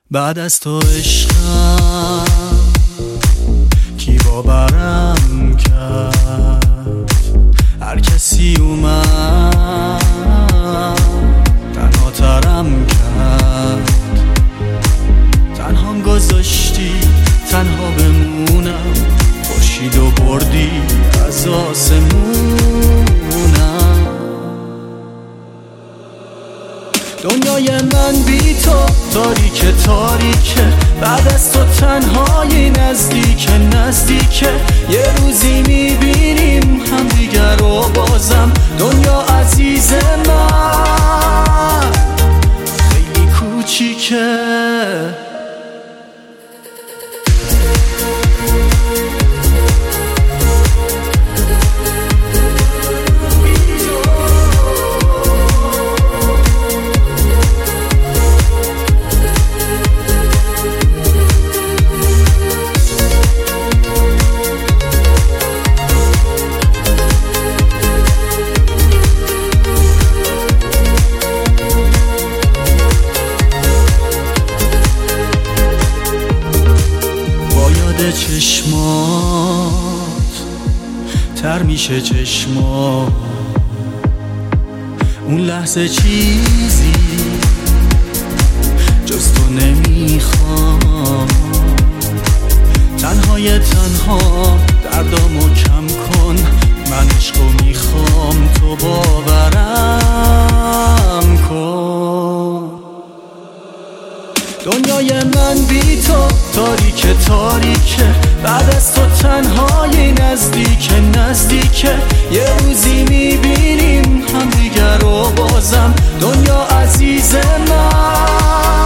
بعد از تو عشقم کی باورم کرد؟ هر کسی اومد تنها ترم کرد، تنهام گذاشتی تنها بمونم، خورشید و بردی از آسمونم. دنیای من بی تو تاریکه تاریکه، بعد از تو تنهایی نزدیکه نزدیکه، یه روزی میبینیم هم دیگر رو بازم. دنیا عزیز من خیلی کوچیکه. چشمات تر میشه چشمات، اون لحظه چیزی جز تو نمیخوام. تنهای تنها دردامو کم کن، من عشقو میخوام تو باورم کن. دنیای من بی تو تاریکه تاریکه، بعد از تو تنهایی نزدیکه نزدیکه، یه روزی میبینیم هم دیگر رو بازم. دنیا عزیز من